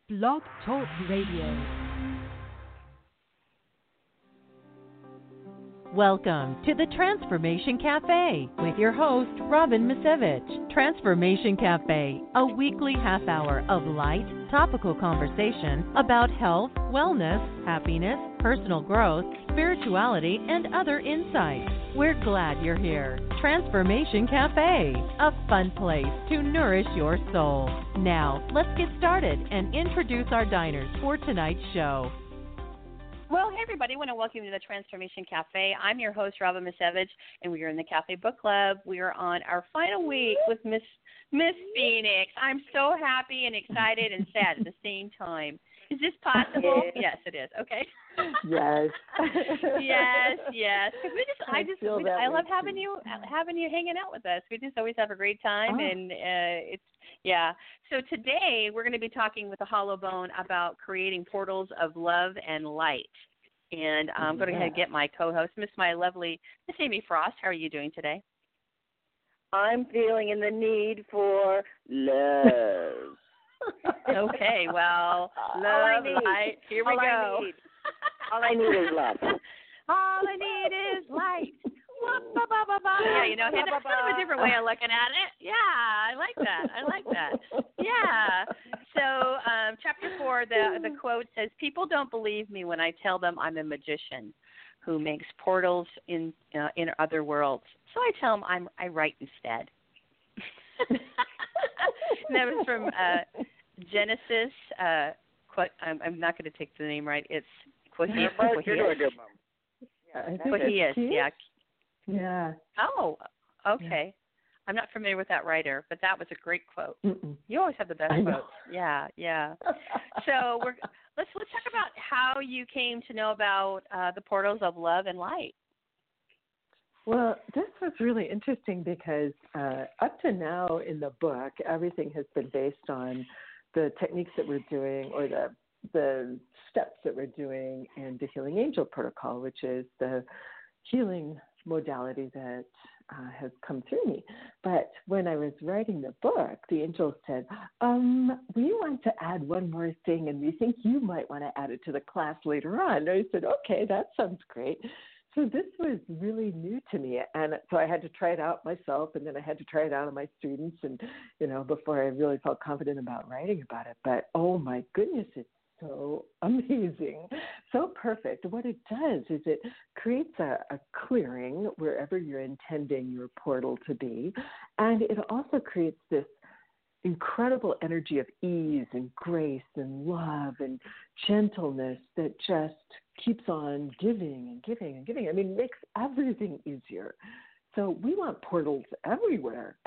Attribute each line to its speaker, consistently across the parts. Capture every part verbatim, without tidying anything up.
Speaker 1: Blog Talk Radio. Welcome to the Transformation Cafe with your host, Robin Misevich. Transformation Cafe, a weekly half hour of light, topical conversation about health, wellness, happiness, personal growth, spirituality, and other insights. We're glad you're here. Transformation Cafe, a fun place to nourish your soul. Now, let's get started and introduce our diners for tonight's show.
Speaker 2: Well, hey, everybody. I want to welcome you to the Transformation Cafe. I'm your host, Robin Misevich, and we are in the Cafe Book Club. We are on our final week with Miss Miss Phoenix. I'm so happy and excited and sad at the same time. Is this possible? Yes, it is. Okay.
Speaker 3: Yes.
Speaker 2: yes, yes. We just, I,
Speaker 3: I
Speaker 2: just,
Speaker 3: feel
Speaker 2: we,
Speaker 3: that
Speaker 2: I
Speaker 3: way
Speaker 2: love having
Speaker 3: too.
Speaker 2: you, having you hanging out with us. We just always have a great time,
Speaker 3: Oh.
Speaker 2: and uh, it's yeah. So today we're going to be talking with the Hollow Bone about creating portals of love and light. And I'm yeah. going to go ahead and get my co-host, Miss my lovely Miss Amy Frost. How are you doing today?
Speaker 4: I'm feeling in the need for love.
Speaker 2: Okay, well, love, light. Here we
Speaker 4: All
Speaker 2: go.
Speaker 4: I need. All I need is love.
Speaker 2: All I need is light. Yeah, you know, that's kind of a different way of looking at it. Yeah, I like that. I like that. Yeah. So, um, chapter four, the the quote says, "People don't believe me when I tell them I'm a magician who makes portals in uh, in other worlds. So I tell them I'm I write instead." That was from uh, Genesis. Uh, quote, I'm, I'm not going to take the name right. It's Quahias. Quahias, yeah.
Speaker 3: Yeah.
Speaker 2: Oh, okay. Yeah. I'm not familiar with that writer, but that was a great quote.
Speaker 3: Mm-mm.
Speaker 2: You always have the best
Speaker 3: I know.
Speaker 2: quotes. Yeah, yeah. So we're let's let's talk about how you came to know about uh, the portals of love and light.
Speaker 3: Well, this was really interesting because uh, up to now in the book, everything has been based on the techniques that we're doing or the the steps that we're doing in the Healing Angel Protocol, which is the healing modality that uh, has come through me. But when I was writing the book, the angel said, um, we want to add one more thing, and we think you might want to add it to the class later on. And I said, okay, that sounds great. So this was really new to me, and so I had to try it out myself, and then I had to try it out on my students, and, you know, before I really felt confident about writing about it. But, oh, my goodness, it's so amazing, so perfect. What it does is it creates a, a clearing wherever you're intending your portal to be, and it also creates this incredible energy of ease and grace and love and gentleness that just keeps on giving and giving and giving. I mean, it makes everything easier. So we want portals everywhere.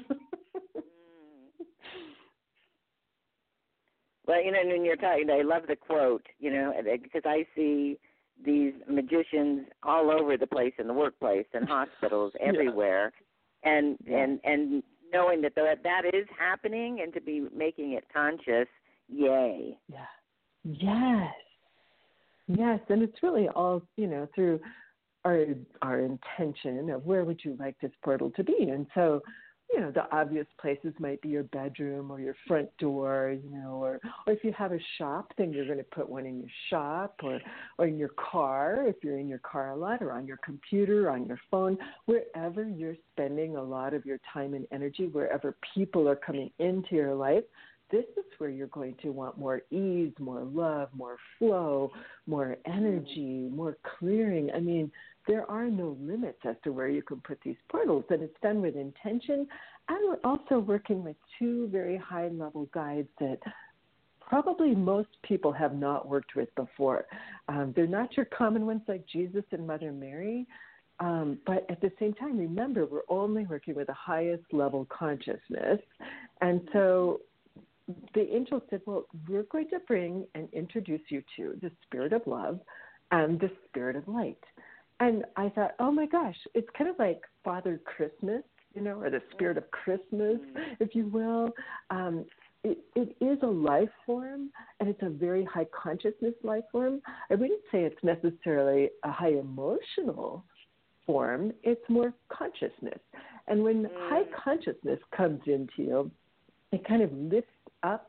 Speaker 4: Well, you know, when you're talking, I love the quote, you know, because I see these magicians all over the place in the workplace and hospitals everywhere, yeah. and yeah. and and knowing that that that is happening and to be making it conscious, yay.
Speaker 3: Yeah. Yes. Yes, and it's really all, you know, through our our intention of where would you like this portal to be, and so. You know, the obvious places might be your bedroom or your front door, you know, or, or if you have a shop, then you're going to put one in your shop or, or in your car, if you're in your car a lot, or on your computer, on your phone, wherever you're spending a lot of your time and energy, wherever people are coming into your life, this is where you're going to want more ease, more love, more flow, more energy, more clearing. I mean, there are no limits as to where you can put these portals, and it's done with intention. And we're also working with two very high-level guides that probably most people have not worked with before. Um, they're not your common ones like Jesus and Mother Mary, um, but at the same time, remember, we're only working with the highest level consciousness. And so the angel said, well, we're going to bring and introduce you to the spirit of love and the spirit of light. And I thought, oh, my gosh, it's kind of like Father Christmas, you know, or the spirit of Christmas, if you will. Um, it, it is a life form, and it's a very high consciousness life form. I wouldn't say it's necessarily a high emotional form. It's more consciousness. And when mm. high consciousness comes into you, it kind of lifts up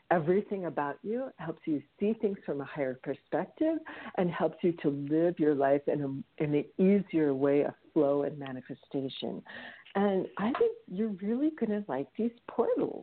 Speaker 3: everything about you, helps you see things from a higher perspective, and helps you to live your life in, a, in an easier way of flow and manifestation. And I think you're really going to like these portals.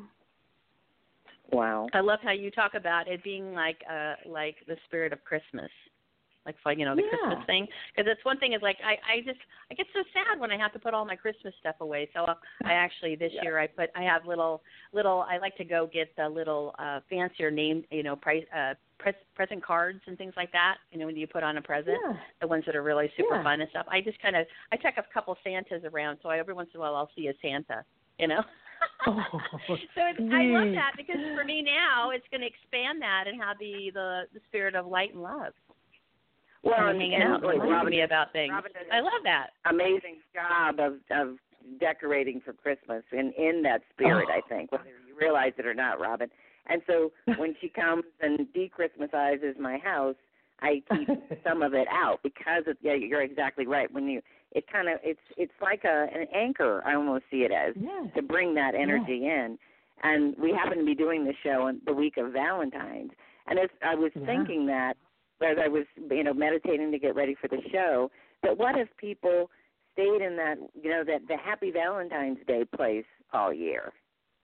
Speaker 4: Wow.
Speaker 2: I love how you talk about it being like uh, like the spirit of Christmas. Like, you know, the
Speaker 3: yeah.
Speaker 2: Christmas thing. Because it's one thing is like, I, I just, I get so sad when I have to put all my Christmas stuff away. So I actually, this yeah. year I put, I have little, little, I like to go get the little uh, fancier name, you know, price, uh, pres- present cards and things like that. You know, when you put on a present,
Speaker 3: yeah.
Speaker 2: the ones that are really super
Speaker 3: yeah.
Speaker 2: fun and stuff. I just kind of, I check a couple Santas around. So I, every once in a while I'll see a Santa, you know.
Speaker 3: oh,
Speaker 2: so it's, I love that because for me now it's going to expand that and have the, the, the spirit of light and love.
Speaker 4: Well,
Speaker 2: and,
Speaker 4: and,
Speaker 2: hanging
Speaker 4: and
Speaker 2: out,
Speaker 4: like,
Speaker 2: talking to me about things.
Speaker 4: Robin does
Speaker 2: I love that.
Speaker 4: Amazing job of of decorating for Christmas and in that spirit.
Speaker 3: Oh.
Speaker 4: I think whether you realize it or not, Robin. And so when she comes and de-Christmasizes my house, I keep some of it out because it, yeah, you're exactly right. When you it kind of it's it's like a an anchor. I almost see it as
Speaker 3: yes.
Speaker 4: to bring that energy yes. in. And we happen to be doing the show on the week of Valentine's, and as I was
Speaker 3: yeah.
Speaker 4: thinking that. As I was, you know, meditating to get ready for the show, but what if people stayed in that, you know, that the Happy Valentine's Day place all year?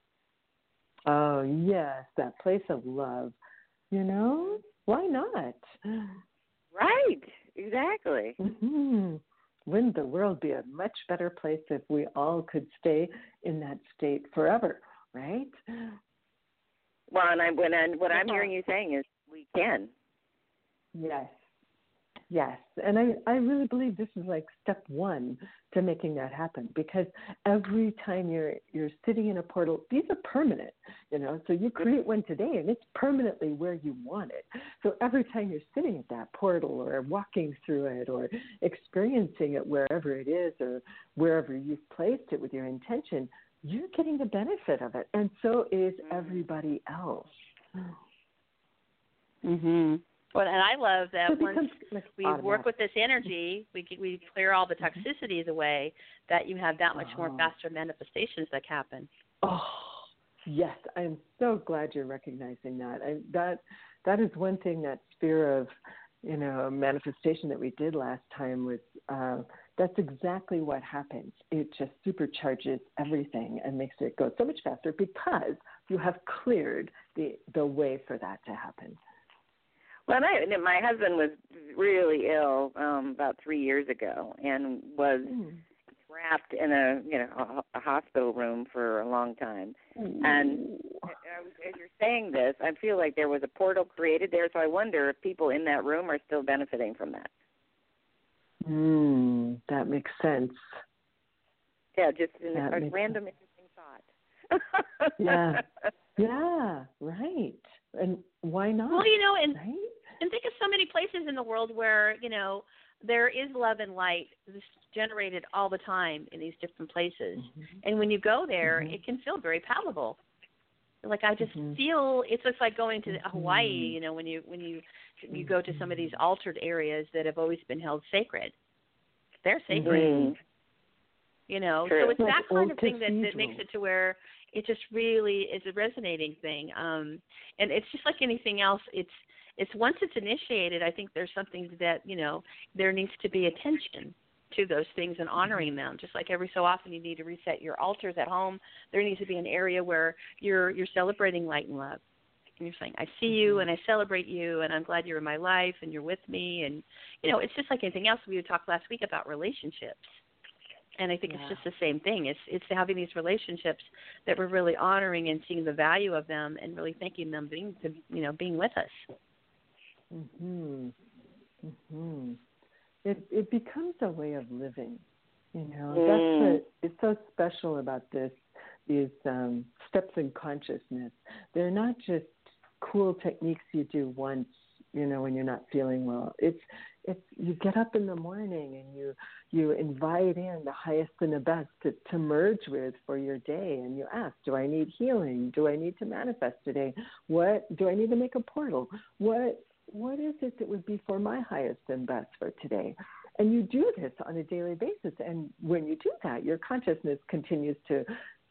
Speaker 3: Oh, yes, that place of love. You know, why not?
Speaker 4: Right, exactly.
Speaker 3: Mm-hmm. Wouldn't the world be a much better place if we all could stay in that state forever, right?
Speaker 4: Well, and I, when I, what I'm hearing you saying is we can.
Speaker 3: Yes, yes. And I, I really believe this is like step one to making that happen because every time you're you're sitting in a portal, these are permanent, you know, so you create one today and it's permanently where you want it. So every time you're sitting at that portal or walking through it or experiencing it wherever it is or wherever you've placed it with your intention, you're getting the benefit of it. And so is everybody else.
Speaker 2: Mhm. Well, and I love that
Speaker 3: so
Speaker 2: once we automatic. work with this energy, we we clear all the toxicities away, that you have that much
Speaker 3: oh.
Speaker 2: more faster manifestations that happen.
Speaker 3: Oh, yes. I'm so glad you're recognizing that. I, that that is one thing, that sphere of, you know, manifestation that we did last time was, uh, that's exactly what happens. It just supercharges everything and makes it go so much faster because you have cleared the the way for that to happen.
Speaker 4: Well, I, my husband was really ill um, about three years ago and was mm. trapped in a you know a, a hospital room for a long time. Mm. And as you're saying this, I feel like there was a portal created there. So I wonder if people in that room are still benefiting from that.
Speaker 3: Mm, that makes sense.
Speaker 4: Yeah, just in
Speaker 3: that
Speaker 4: a random
Speaker 3: sense.
Speaker 4: interesting thought.
Speaker 3: yeah, yeah, right. And why not?
Speaker 2: Well, you know, and
Speaker 3: right?
Speaker 2: and think of so many places in the world where, you know, there is love and light generated all the time in these different places. Mm-hmm. And when you go there, mm-hmm. it can feel very palatable. Like I just mm-hmm. feel it's just like going to mm-hmm. Hawaii, you know, when you when you you go to some of these altered areas that have always been held sacred. They're sacred. Mm-hmm. You know,
Speaker 4: True.
Speaker 2: so it's
Speaker 3: like
Speaker 2: that kind of thing that,
Speaker 3: cathedral.
Speaker 2: that makes it to where it just really is a resonating thing. Um, and it's just like anything else. It's it's once it's initiated, I think there's something that, you know, there needs to be attention to those things and honoring them. Just like every so often you need to reset your altars at home, there needs to be an area where you're you're celebrating light and love. And you're saying, I see you and I celebrate you and I'm glad you're in my life and you're with me. And, you know, it's just like anything else. We talked last week about relationships. And I think yeah. it's just the same thing. It's it's having these relationships that we're really honoring and seeing the value of them and really thanking them being, to, you know, being with us.
Speaker 3: Mhm. Mhm. It it becomes a way of living. You know,
Speaker 4: mm.
Speaker 3: that's what it's so special about this. These um, steps in consciousness. They're not just cool techniques you do once, you know, when you're not feeling well. It's it's you get up in the morning and you you invite in the highest and the best to, to merge with for your day, and you ask, do I need healing? Do I need to manifest today? What do I need to make a portal? What what is it that would be for my highest and best for today? And you do this on a daily basis, and when you do that, your consciousness continues to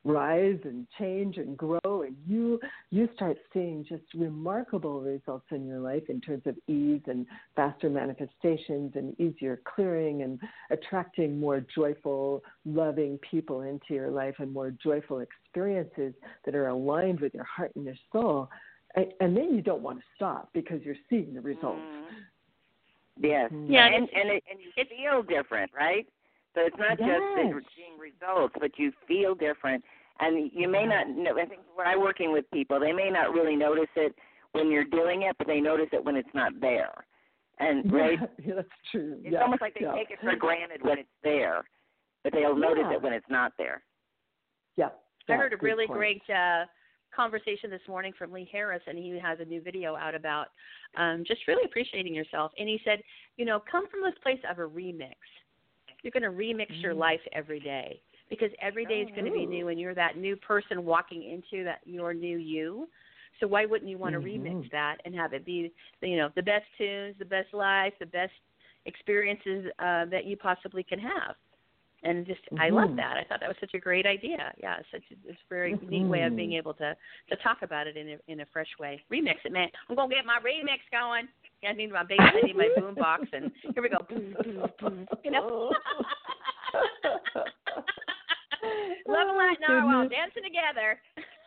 Speaker 3: rise and change and grow, and you you start seeing just remarkable results in your life in terms of ease and faster manifestations and easier clearing and attracting more joyful, loving people into your life and more joyful experiences that are aligned with your heart and your soul. And, and then you don't want to stop because you're seeing the results.
Speaker 4: Mm. Yes.
Speaker 3: Mm-hmm.
Speaker 2: Yeah,
Speaker 4: and, and, it, and you feel different, right? So it's not
Speaker 3: yes.
Speaker 4: just the seeing results, but you feel different. And you may not know, I think when I'm working with people, they may not really notice it when you're doing it, but they notice it when it's not there. And, right?
Speaker 3: Yeah, that's true.
Speaker 4: It's
Speaker 3: yeah.
Speaker 4: almost like they
Speaker 3: yeah.
Speaker 4: take it for granted when it's there, but they'll notice
Speaker 3: yeah.
Speaker 4: it when it's not there.
Speaker 3: Yeah.
Speaker 2: I heard a
Speaker 3: Good
Speaker 2: really
Speaker 3: point.
Speaker 2: great uh, conversation this morning from Lee Harris, and he has a new video out about um, just really appreciating yourself. And he said, you know, come from this place of a remix. You're going to remix mm. your life every day because every day is going to be new, and you're that new person walking into that your new you. So why wouldn't you want to mm-hmm. remix that and have it be, you know, the best tunes, the best life, the best experiences uh, that you possibly can have? And just, mm-hmm. I love that. I thought that was such a great idea. Yeah, it's such a, it's a very mm-hmm. neat way of being able to, to talk about it in a, in a fresh way. Remix it, man. I'm going to get my remix going. I need my bass, I need my boom box, and here we go. You know? Love and light narwhal dancing together.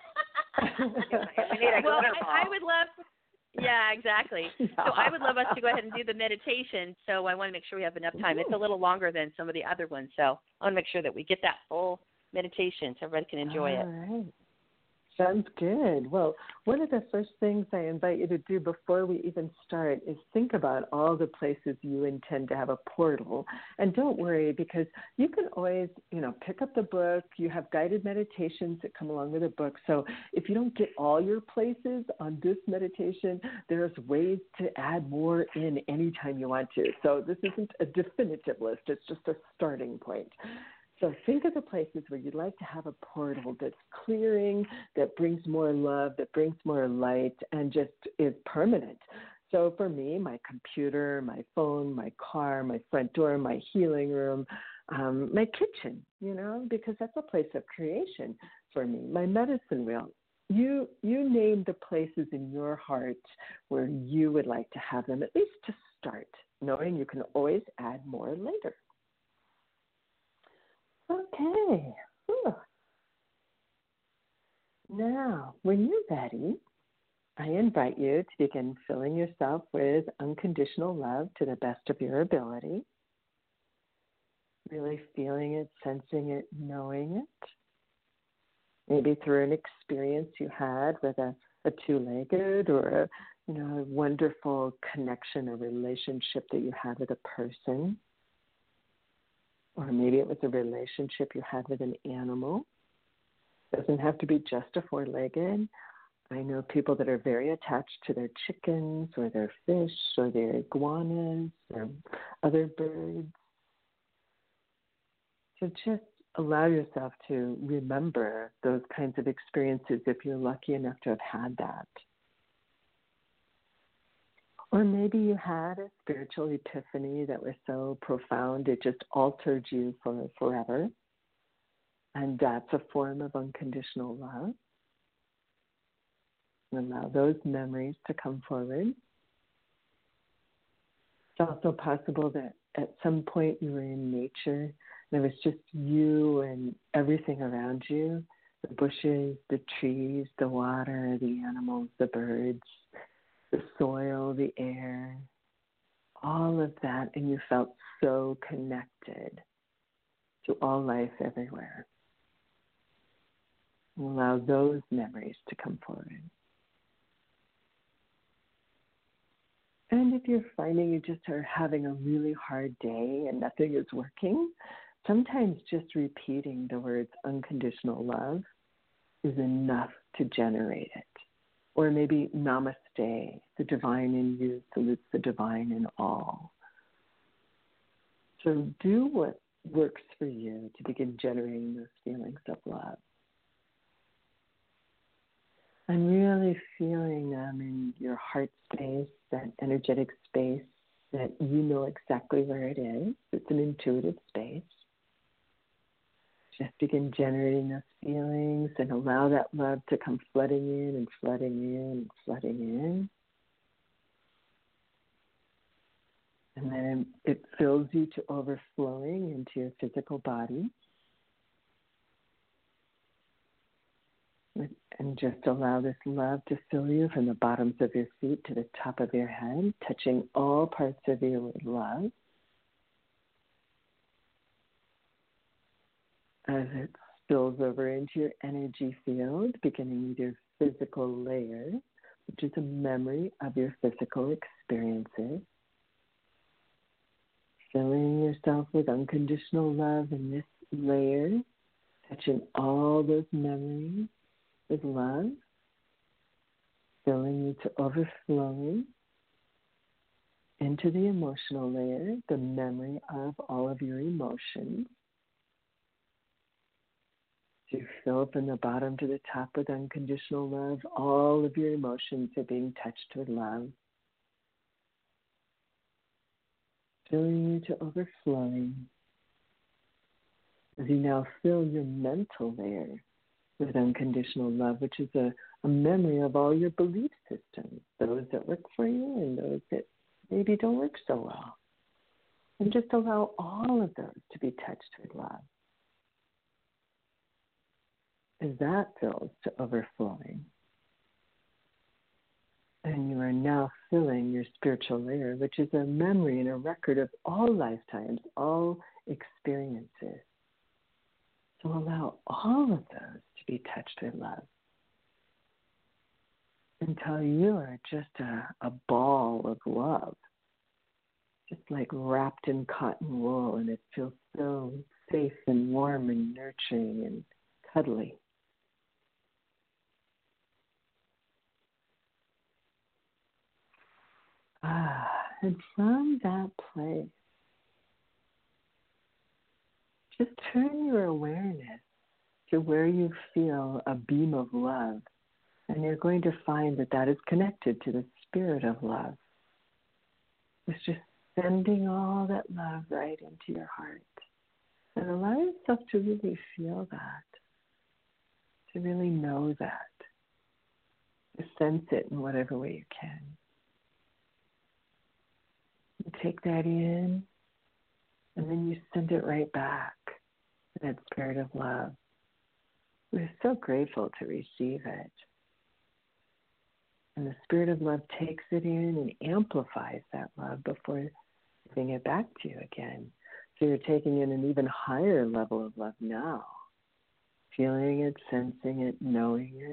Speaker 2: Well, I, I would love, yeah, exactly. So I would love us to go ahead and do the meditation. So I want to make sure we have enough time. It's a little longer than some of the other ones, so I want to make sure that we get that full meditation so everybody can enjoy
Speaker 3: All
Speaker 2: it.
Speaker 3: Right. Sounds good. Well, one of the first things I invite you to do before we even start is think about all the places you intend to have a portal. And don't worry, because you can always, you know, pick up the book. You have guided meditations that come along with the book. So if you don't get all your places on this meditation, there's ways to add more in anytime you want to. So this isn't a definitive list. It's just a starting point. So think of the places where you'd like to have a portal that's clearing, that brings more love, that brings more light, and just is permanent. So for me, my computer, my phone, my car, my front door, my healing room, um, my kitchen, you know, because that's a place of creation for me, my medicine wheel. You, you name the places in your heart where you would like to have them, at least to start, knowing you can always add more later. Okay. Whew. Now, when you're ready, I invite you to begin filling yourself with unconditional love to the best of your ability. Really feeling it, sensing it, knowing it. Maybe through an experience you had with a, a two-legged or a, you know, a wonderful connection or relationship that you had with a person. Or maybe it was a relationship you had with an animal. It doesn't have to be just a four-legged. I know people that are very attached to their chickens or their fish or their iguanas or other birds. So just allow yourself to remember those kinds of experiences if you're lucky enough to have had that. Or maybe you had a spiritual epiphany that was so profound it just altered you for forever. And that's a form of unconditional love. Allow those memories to come forward. It's also possible that at some point you were in nature and it was just you and everything around you, the bushes, the trees, the water, the animals, the birds, the soil, the air, all of that, and you felt so connected to all life everywhere. Allow those memories to come forward. And if you're finding you just are having a really hard day and nothing is working, sometimes just repeating the words unconditional love is enough to generate it. Or maybe namaste, the divine in you salutes the divine in all. So do what works for you to begin generating those feelings of love. I'm really feeling them in your heart space, that energetic space that you know exactly where it is. It's an intuitive space. Just Begin generating those feelings and allow that love to come flooding in and flooding in and flooding in. And then it fills you to overflowing into your physical body. And just allow this love to fill you from the bottoms of your feet to the top of your head, touching all parts of you with love. As it spills over into your energy field, beginning with your physical layer, which is a memory of your physical experiences. Filling yourself with unconditional love in this layer, touching all those memories with love, filling you to overflowing into the emotional layer, the memory of all of your emotions. You fill from the bottom to the top with unconditional love. All of your emotions are being touched with love. Filling you to overflowing. As you now fill your mental layer with unconditional love, which is a, a memory of all your belief systems, those that work for you and those that maybe don't work so well. And just allow all of those to be touched with love. As that fills to overflowing. And you are now filling your spiritual layer, which is a memory and a record of all lifetimes, all experiences. So allow all of those to be touched with love until you are just a, a ball of love, just like wrapped in cotton wool, and it feels so safe and warm and nurturing and cuddly. Ah, and from that place, just turn your awareness to where you feel a beam of love, and you're going to find that that is connected to the spirit of love. It's just sending all that love right into your heart, and allow yourself to really feel that, to really know that, to sense it in whatever way you can. You take that in, and then you send it right back to that spirit of love. We're so grateful to receive it. And the spirit of love takes it in and amplifies that love before giving it back to you again. So you're taking in an even higher level of love now, feeling it, sensing it, knowing it.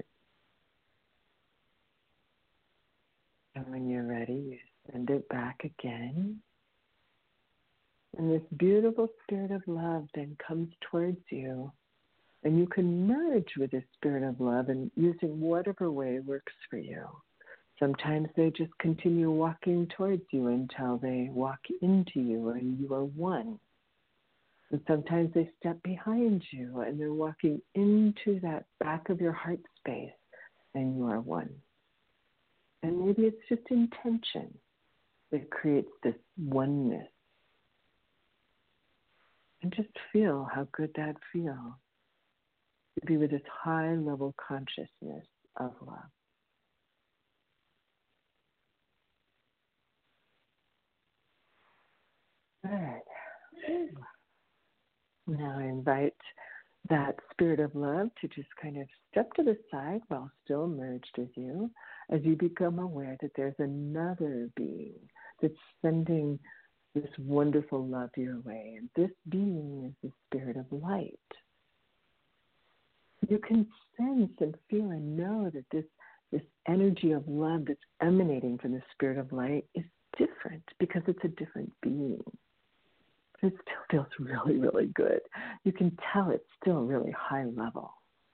Speaker 3: And when you're ready, you send it back again. And this beautiful spirit of love then comes towards you. And you can merge with this spirit of love and using whatever way works for you. Sometimes they just continue walking towards you until they walk into you and you are one. And sometimes they step behind you and they're walking into that back of your heart space and you are one. And maybe it's just intention that creates this oneness. And just feel how good that feels to be with this high level consciousness of love. Good. Now I invite that spirit of love to just kind of step to the side while still merged with you as you become aware that there's another being that's sending this wonderful love your way. And this being is the spirit of light. You can sense and feel and know that this, this energy of love that's emanating from the spirit of light is different because it's a different being. But it still feels really, really good. You can tell it's still really high level.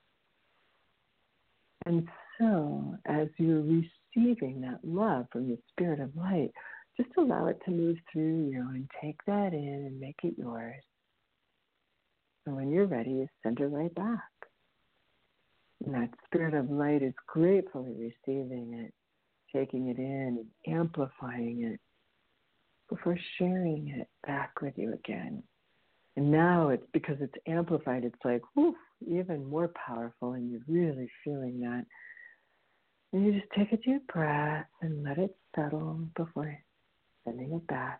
Speaker 3: And so as you're receiving that love from the spirit of light, just allow it to move through you and take that in and make it yours. And when you're ready, you send it right back. And that spirit of light is gratefully receiving it, taking it in and amplifying it before sharing it back with you again And now it's because it's amplified, it's like, whew, even more powerful, and you're really feeling that. And you just take a deep breath and let it settle before sending it back.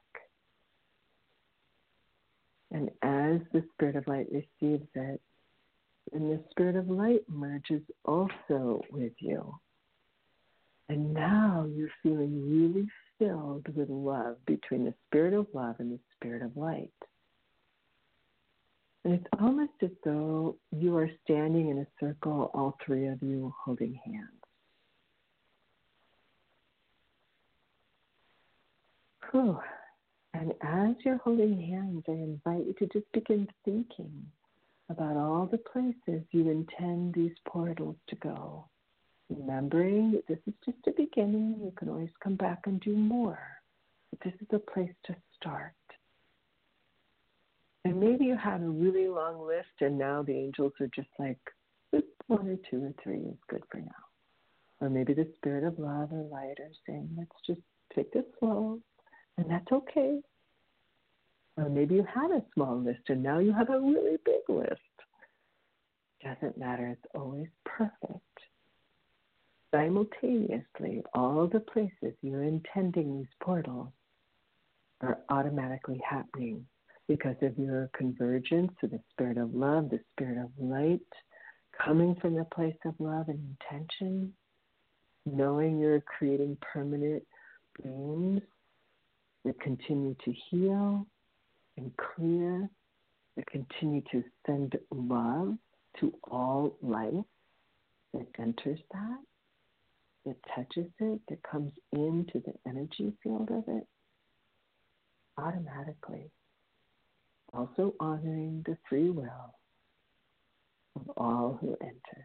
Speaker 3: And as the Spirit of Light receives it, and the Spirit of Light merges also with you. And now you're feeling really filled with love between the Spirit of Love and the Spirit of Light. And it's almost as though you are standing in a circle, all three of you holding hands. Whew. And as you're holding hands, I invite you to just begin thinking about all the places you intend these portals to go. Remembering that this is just a beginning, you can always come back and do more. But this is a place to start. And maybe you had a really long list and now the angels are just like, one or two or three is good for now. Or maybe the Spirit of Love or Light are saying, let's just take this slow, and that's okay. Or maybe you had a small list and now you have a really big list. Doesn't matter, it's always perfect. Simultaneously, all the places you're intending these portals are automatically happening because of your convergence to the Spirit of Love, the Spirit of Light, coming from the place of love and intention, knowing you're creating permanent beams that continue to heal and clear, that continue to send love to all life that enters that, that touches it, that comes into the energy field of it, automatically. Also honoring the free will of all who enter.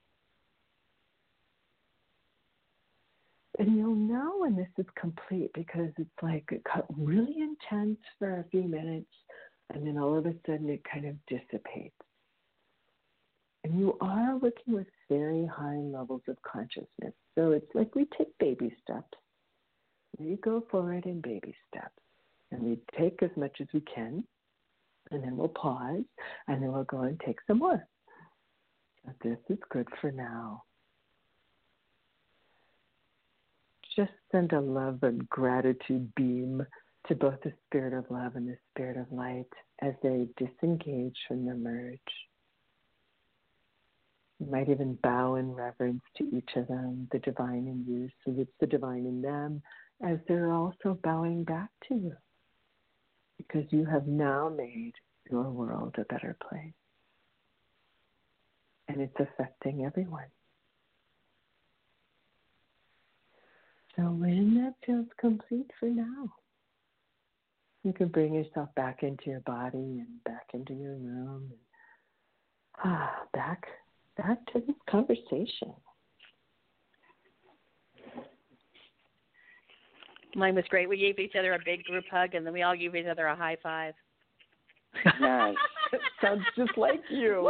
Speaker 3: And you'll know when this is complete because it's like it got really intense for a few minutes and then all of a sudden it kind of dissipates. And you are working with very high levels of consciousness. So it's like we take baby steps. We go forward in baby steps. And we take as much as we can. And then we'll pause. And then we'll go and take some more. So this is good for now. Just send a love and gratitude beam to both the Spirit of Love and the Spirit of Light as they disengage from the merge. You might even bow in reverence to each of them, the divine in you, so it's the divine in them, as they're also bowing back to you. Because you have now made your world a better place. And it's affecting everyone. So when that feels complete for now, you can bring yourself back into your body and back into your room. And, ah, back Back to this conversation.
Speaker 2: Mine was great. We gave each other a big group hug, and then we all gave each other a high five.
Speaker 4: Nice.
Speaker 3: Sounds just like you.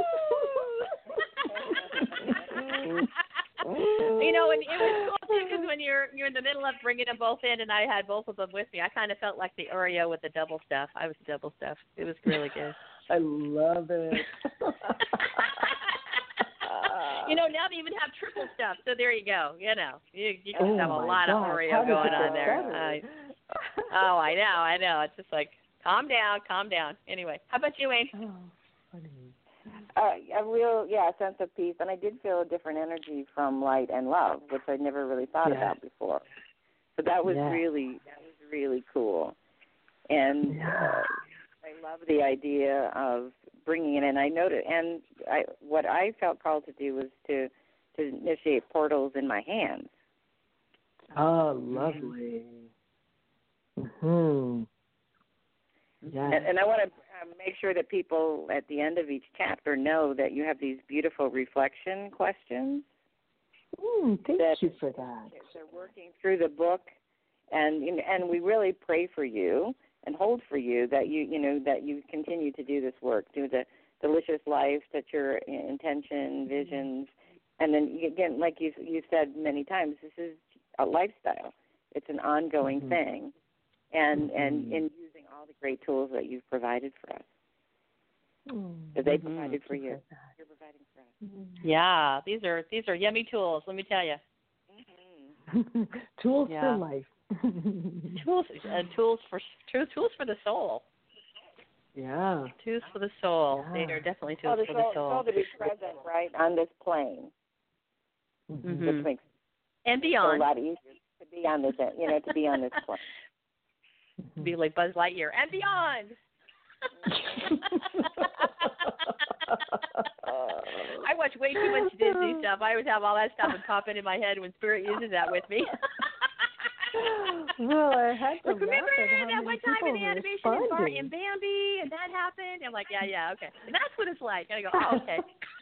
Speaker 2: You know, and it was cool too because when you're you're in the middle of bringing them both in, and I had both of them with me, I kind of felt like the Oreo with the double stuff. I was double stuff. It was really good.
Speaker 3: I love it.
Speaker 2: You know, now they even have triple stuff, so there you go. You know, you, you can
Speaker 3: oh
Speaker 2: have a lot
Speaker 3: gosh.
Speaker 2: of Oreo
Speaker 3: How
Speaker 2: going on there.
Speaker 3: Better?
Speaker 2: I, oh, I know, I know. It's just like, calm down, calm down. Anyway, how about you, Wayne?
Speaker 3: Oh, funny.
Speaker 4: Uh, a real, yeah, sense of peace, and I did feel a different energy from Light and Love, which I'd never really thought
Speaker 3: yes.
Speaker 4: about before. So that was
Speaker 3: yes.
Speaker 4: really, that was really cool, and
Speaker 3: yeah.
Speaker 4: uh, I love the idea of bringing it in. I noted, and I, what I felt called to do was to to initiate portals in my hands.
Speaker 3: Oh, lovely. Mm-hmm. Yes.
Speaker 4: And, and I want to um, make sure that people at the end of each chapter know that you have these beautiful reflection questions.
Speaker 3: Mm, thank
Speaker 4: that
Speaker 3: you for that.
Speaker 4: They're working through the book, and and we really pray for you and hold for you that you you know that you continue to do this work, do the delicious life, that your intention, visions, and then again, like you you said many times, this is a lifestyle. It's an ongoing mm-hmm. thing, and mm-hmm. and in using all the great tools that you've provided for us. Because they
Speaker 2: Mm-hmm.
Speaker 4: provided for you. You're providing for us.
Speaker 2: Mm-hmm. Yeah, these are these are yummy tools. Let me tell you.
Speaker 3: Mm-hmm. Tools
Speaker 2: yeah.
Speaker 3: for life.
Speaker 2: tools, uh, tools for tools for the soul.
Speaker 3: Yeah.
Speaker 2: Tools for the soul.
Speaker 3: Yeah.
Speaker 2: They are definitely tools
Speaker 4: oh, the
Speaker 2: for
Speaker 4: soul,
Speaker 2: the soul.
Speaker 4: soul to be present, right, on this plane,
Speaker 2: Mm-hmm.
Speaker 4: which makes
Speaker 2: and
Speaker 4: it
Speaker 2: beyond.
Speaker 4: a lot easier to be on this, you know, to be on this plane.
Speaker 3: Mm-hmm.
Speaker 2: Be like Buzz Lightyear and beyond. I watch way too much Disney stuff. I always have all that stuff and pop into my head when Spirit uses that with me.
Speaker 3: Well, I had to
Speaker 2: like, remember
Speaker 3: laugh at how
Speaker 2: that
Speaker 3: many
Speaker 2: one time in
Speaker 3: people
Speaker 2: the animation in, Bar-
Speaker 3: responding.
Speaker 2: in Bambi and that happened? I'm like, yeah, yeah, okay. And that's what it's like. And I go, oh, okay.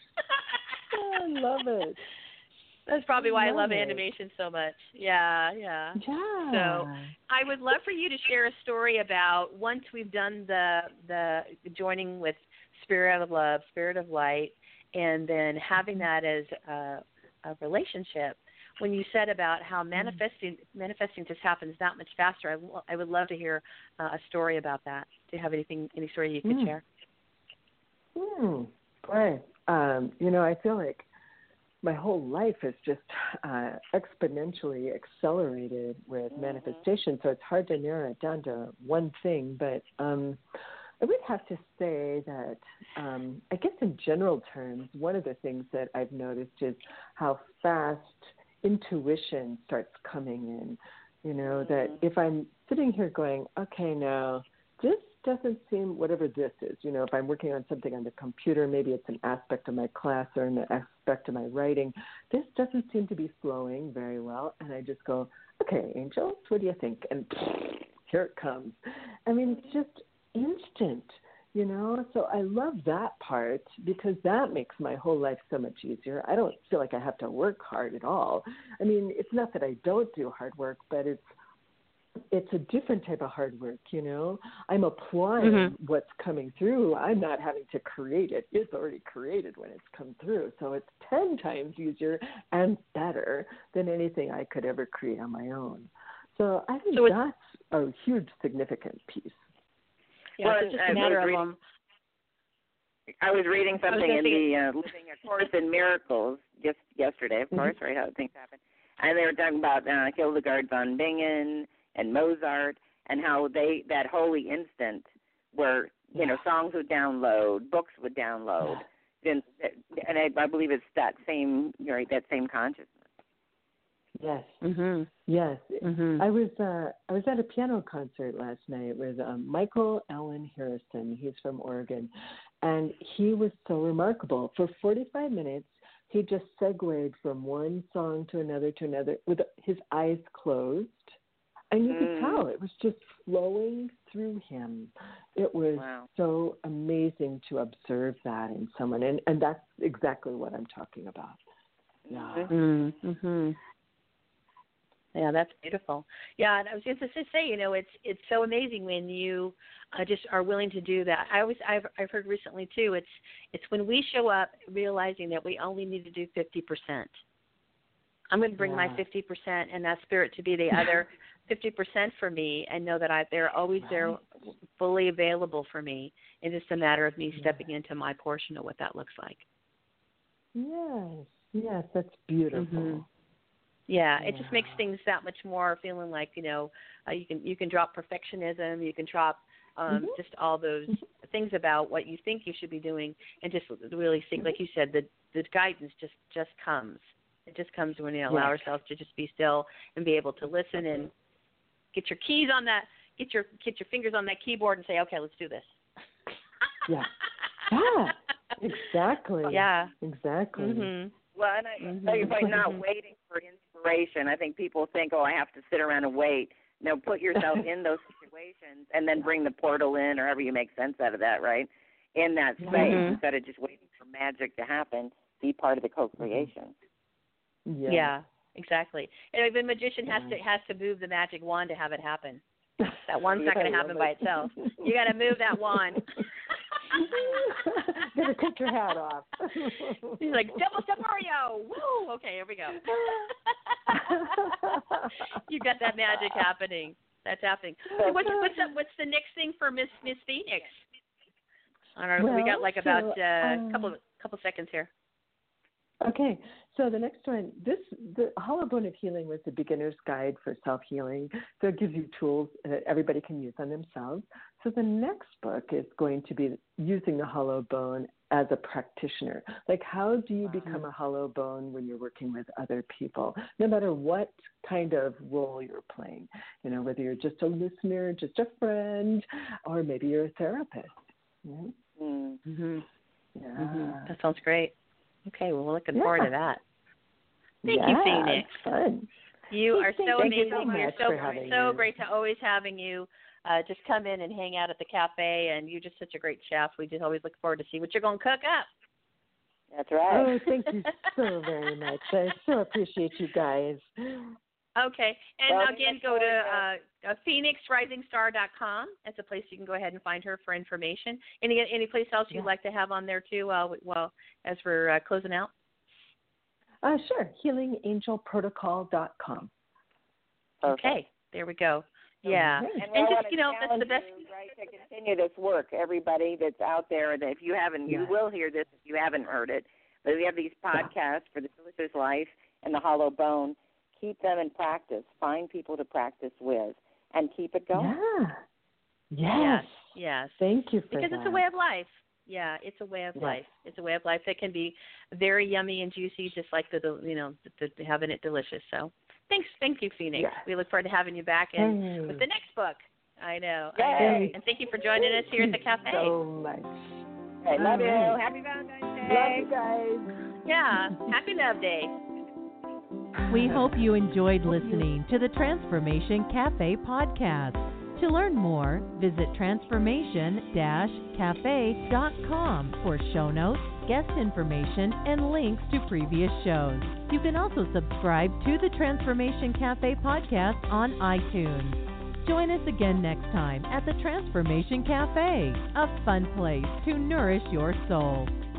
Speaker 3: I love it.
Speaker 2: That's probably why I love
Speaker 3: it.
Speaker 2: animation so much. Yeah, yeah.
Speaker 3: Yeah.
Speaker 2: So I would love for you to share a story about once we've done the the joining with Spirit of Love, Spirit of Light, and then having that as a, a relationship. When you said about how manifesting manifesting just happens that much faster, I, I would love to hear uh, a story about that. Do you have anything, any story you could
Speaker 3: mm.
Speaker 2: share?
Speaker 3: Hmm. Boy, um, you know, I feel like my whole life is just uh, exponentially accelerated with mm-hmm. manifestation, so it's hard to narrow it down to one thing. But um, I would have to say that, um, I guess in general terms, one of the things that I've noticed is how fast intuition starts coming in. You know, mm-hmm. that if I'm sitting here going, okay, now this doesn't seem, whatever this is, you know, if I'm working on something on the computer, maybe it's an aspect of my class or an aspect of my writing, this doesn't seem to be flowing very well. And I just go, okay, angels, what do you think? And here it comes. I mean, it's just instant, you know, so I love that part because that makes my whole life so much easier. I don't feel like I have to work hard at all. I mean, it's not that I don't do hard work, but it's it's a different type of hard work, you know. I'm applying mm-hmm. what's coming through. I'm not having to create it. It's already created when it's come through. So it's ten times easier and better than anything I could ever create on my own. So I think so that's a huge significant piece.
Speaker 2: Yeah, well, it's just a matter of reading, um,
Speaker 4: I was reading something was in the uh, Living A Course in Miracles just yesterday, of mm-hmm. course, right, how things happen. And they were talking about uh, Hildegard von Bingen and Mozart, and how they, that holy instant where, you know, songs would download, books would download, and, and I, I believe it's that same, right, that same consciousness.
Speaker 3: Yes.
Speaker 2: Mm-hmm.
Speaker 3: Yes.
Speaker 2: Mm-hmm.
Speaker 3: I was uh, I was at a piano concert last night with um, Michael Allen Harrison. He's from Oregon, and he was so remarkable. For forty-five minutes, he just segued from one song to another to another with his eyes closed. And you mm. could tell it was just flowing through him. It was
Speaker 4: wow.
Speaker 3: so amazing to observe that in someone. And, and that's exactly what I'm talking about. Yeah.
Speaker 2: Mm-hmm. Yeah, that's beautiful. Yeah, and I was just to say, you know, it's it's so amazing when you uh, just are willing to do that. I always I've I've heard recently too. It's it's when we show up realizing that we only need to do fifty percent. I'm going to bring yeah. my fifty percent and that spirit to be the other fifty percent for me, and know that I they're always right. there, fully available for me. It's just a matter of me yeah. stepping into my portion of what that looks like.
Speaker 3: Yes, yes, that's beautiful.
Speaker 2: Mm-hmm. Yeah,
Speaker 3: yeah,
Speaker 2: it just makes things that much more feeling like, you know, uh, you can you can drop perfectionism, you can drop um, mm-hmm. just all those things about what you think you should be doing, and just really think, like you said, the the guidance just, just comes. It just comes when we allow yeah. ourselves to just be still and be able to listen and get your keys on that, get your get your fingers on that keyboard and say, okay, let's do this.
Speaker 3: yeah, yeah, exactly.
Speaker 2: Yeah,
Speaker 3: exactly.
Speaker 2: Mm-hmm.
Speaker 4: Well, and I, mm-hmm. by not waiting for inspiration, I think people think, oh, I have to sit around and wait. No, put yourself in those situations and then bring the portal in, or however you make sense out of that, right? In that space, mm-hmm. instead of just waiting for magic to happen, be part of the co-creation.
Speaker 3: Yeah,
Speaker 2: yeah exactly. And the magician has to has to move the magic wand to have it happen. That wand's not going to happen by itself. You got to move that wand.
Speaker 3: You got to take your hat off.
Speaker 2: He's like, double step Mario. Woo! Okay, here we go. You got that magic happening. That's happening. So what's what's the, what's the next thing for Miss Miss Phoenix? I don't know.
Speaker 3: Well,
Speaker 2: we got like about
Speaker 3: so,
Speaker 2: a
Speaker 3: um,
Speaker 2: couple couple seconds here.
Speaker 3: Okay, so the next one, this the Hollow Bone of Healing was the beginner's guide for self-healing. So it gives you tools that everybody can use on themselves. So the next book is going to be using the hollow bone as a practitioner. Like, how do you become a hollow bone when you're working with other people, no matter what kind of role you're playing? You know, whether you're just a listener, just a friend, or maybe you're a therapist. Yeah.
Speaker 2: Mm-hmm.
Speaker 3: Yeah.
Speaker 2: Mm-hmm. That sounds great. Okay, well, we're looking
Speaker 3: Yeah.
Speaker 2: forward to that. Thank
Speaker 3: yeah,
Speaker 2: you, Phoenix.
Speaker 3: It's fun.
Speaker 2: You are
Speaker 3: Thank
Speaker 2: so
Speaker 3: you
Speaker 2: amazing.
Speaker 3: so much
Speaker 2: You're so
Speaker 3: for having
Speaker 2: so
Speaker 3: me.
Speaker 2: great to always having you. Uh, just come in and hang out at the cafe, and you're just such a great chef. We just always look forward to see what you're going to cook up.
Speaker 4: That's right.
Speaker 3: Oh, thank you so very much. I so appreciate you guys.
Speaker 2: Okay, and
Speaker 4: Well,
Speaker 2: again, go to uh, uh, phoenix rising star dot com. That's a place you can go ahead and find her for information. Any any place else you'd
Speaker 3: Yeah.
Speaker 2: like to have on there too? While well, as we're uh, closing out.
Speaker 3: Uh, sure, healing angel protocol dot com.
Speaker 2: Okay, there we go. Yeah,
Speaker 3: Okay.
Speaker 4: And,
Speaker 2: and
Speaker 4: I
Speaker 2: just
Speaker 4: wanna
Speaker 2: you know that's the
Speaker 4: challenge
Speaker 2: best.
Speaker 4: you, right, to continue this work. Everybody that's out there, that if you haven't, you
Speaker 3: Yes.
Speaker 4: will hear this if you haven't heard it. But we have these podcasts for the Delicious Life and the Hollow Bone. Keep them in practice. Find people to practice with, and keep it going.
Speaker 3: Yeah. Yes.
Speaker 2: Yes, yes.
Speaker 3: Thank you for
Speaker 2: Because
Speaker 3: that.
Speaker 2: it's a way of life. Yeah, it's a way of
Speaker 3: Yes.
Speaker 2: life. It's a way of life that can be very yummy and juicy, just like the, the you know the, the, having it delicious. So, thanks, thank you, Phoenix.
Speaker 3: Yes.
Speaker 2: We look forward to having you back and
Speaker 3: Hey.
Speaker 2: with the next book. I know,
Speaker 4: Yay.
Speaker 2: I know. And thank you for joining us here at the
Speaker 3: Thank you
Speaker 2: cafe.
Speaker 3: so much.
Speaker 4: I love
Speaker 3: All
Speaker 4: you.
Speaker 3: right.
Speaker 4: Happy Valentine's
Speaker 3: Love
Speaker 4: Day.
Speaker 3: you guys.
Speaker 2: Yeah, happy Love Day.
Speaker 1: We hope you enjoyed listening to the Transformation Cafe podcast. To learn more, visit transformation cafe dot com for show notes, guest information, and links to previous shows. You can also subscribe to the Transformation Cafe podcast on iTunes. Join us again next time at the Transformation Cafe, a fun place to nourish your soul.